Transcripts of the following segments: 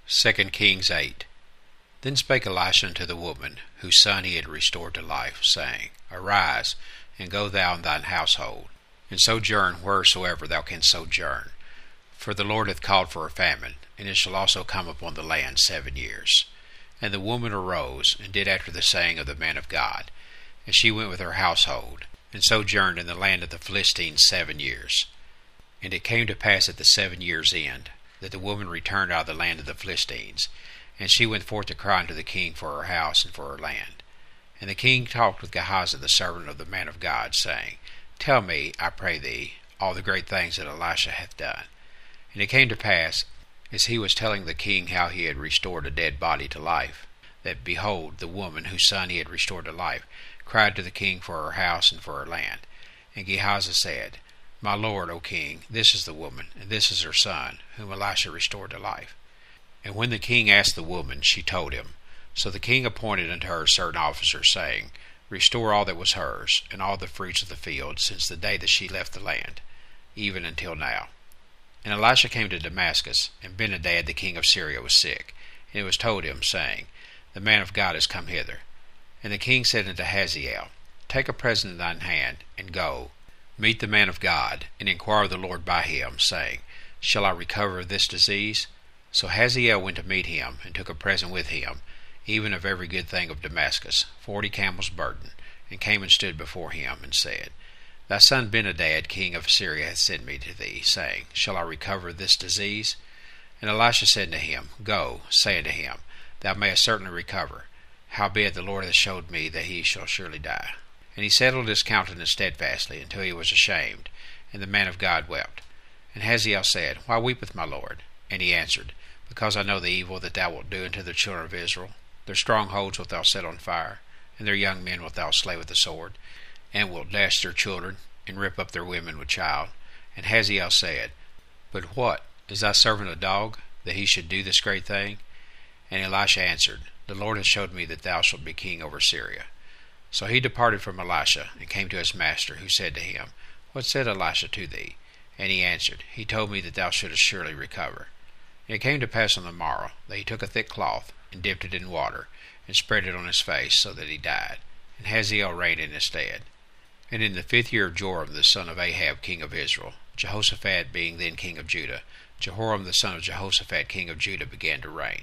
2 Kings 8. Then spake Elisha unto the woman, whose son he had restored to life, saying, Arise, and go thou and thine household, and sojourn wheresoever thou canst sojourn. For the Lord hath called for a famine, and it shall also come upon the land 7 years. And the woman arose, and did after the saying of the man of God. And she went with her household, and sojourned in the land of the Philistines 7 years. And it came to pass at the 7 years' end, that the woman returned out of the land of the Philistines, and she went forth to cry unto the king for her house and for her land. And the king talked with Gehazi the servant of the man of God, saying, Tell me, I pray thee, all the great things that Elisha hath done. And it came to pass, as he was telling the king how he had restored a dead body to life, that, behold, the woman whose son he had restored to life cried to the king for her house and for her land. And Gehazi said, My lord, O king, this is the woman, and this is her son, whom Elisha restored to life. And when the king asked the woman, she told him. So the king appointed unto her certain officers, saying, Restore all that was hers, and all the fruits of the field, since the day that she left the land, even until now. And Elisha came to Damascus, and Benhadad the king of Syria was sick. And it was told him, saying, The man of God is come hither. And the king said unto Hazael, Take a present in thine hand, and go, meet the man of God, and inquire of the Lord by him, saying, Shall I recover of this disease? So Hazael went to meet him, and took a present with him, even of every good thing of Damascus, 40 camels burden, and came and stood before him, and said, Thy son Benhadad king of Syria hath sent me to thee, saying, Shall I recover this disease? And Elisha said unto him, Go, say unto him, Thou mayest certainly recover. Howbeit the Lord hath showed me that he shall surely die. And he settled his countenance steadfastly, until he was ashamed, and the man of God wept. And Hazael said, Why weepeth my lord? And he answered, Because I know the evil that thou wilt do unto the children of Israel. Their strongholds wilt thou set on fire, and their young men wilt thou slay with the sword, and wilt dash their children, and rip up their women with child. And Hazael said, But what? Is thy servant a dog, that he should do this great thing? And Elisha answered, The Lord hath showed me that thou shalt be king over Syria. So he departed from Elisha, and came to his master, who said to him, What said Elisha to thee? And he answered, He told me that thou shouldest surely recover. And it came to pass on the morrow, that he took a thick cloth, and dipped it in water, and spread it on his face, so that he died. And Hazael reigned in his stead. And in the 5th year of Joram the son of Ahab king of Israel, Jehoshaphat being then king of Judah, Jehoram the son of Jehoshaphat king of Judah began to reign.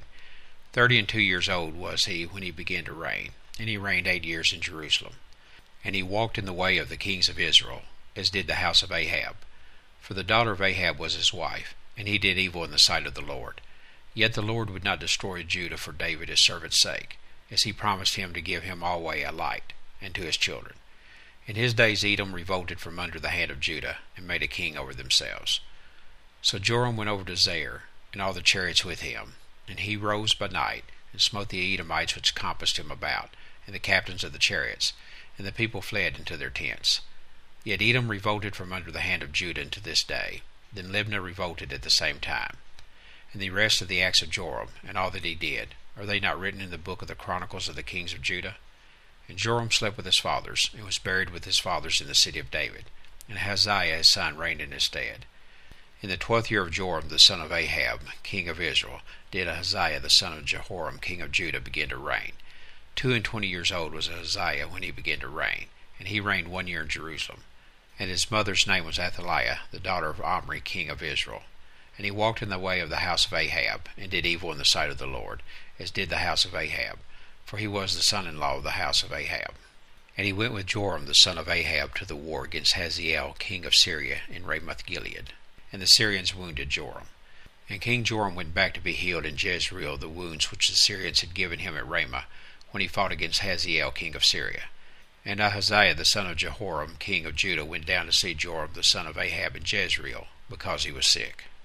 32 years old was he when he began to reign, and he reigned 8 years in Jerusalem. And he walked in the way of the kings of Israel, as did the house of Ahab. For the daughter of Ahab was his wife, and he did evil in the sight of the Lord. Yet the Lord would not destroy Judah for David his servant's sake, as he promised him to give him alway a light, and to his children. In his days Edom revolted from under the hand of Judah, and made a king over themselves. So Joram went over to Zair, and all the chariots with him, and he rose by night, and smote the Edomites which compassed him about, and the captains of the chariots, and the people fled into their tents. Yet Edom revolted from under the hand of Judah unto this day. Then Libnah revolted at the same time. And the rest of the acts of Joram, and all that he did, are they not written in the book of the Chronicles of the kings of Judah? And Joram slept with his fathers, and was buried with his fathers in the city of David. And Hazael his son reigned in his stead. In the 12th year of Joram the son of Ahab, king of Israel, did Ahaziah the son of Jehoram, king of Judah, begin to reign. 22 years old was Ahaziah when he began to reign, and he reigned 1 year in Jerusalem. And his mother's name was Athaliah, the daughter of Omri, king of Israel. And he walked in the way of the house of Ahab, and did evil in the sight of the Lord, as did the house of Ahab, for he was the son-in-law of the house of Ahab. And he went with Joram the son of Ahab to the war against Hazael, king of Syria, in Ramoth-Gilead. And the Syrians wounded Joram. And King Joram went back to be healed in Jezreel of the wounds which the Syrians had given him at Ramah, when he fought against Hazael, king of Syria. And Ahaziah the son of Jehoram, king of Judah, went down to see Joram the son of Ahab in Jezreel, because he was sick.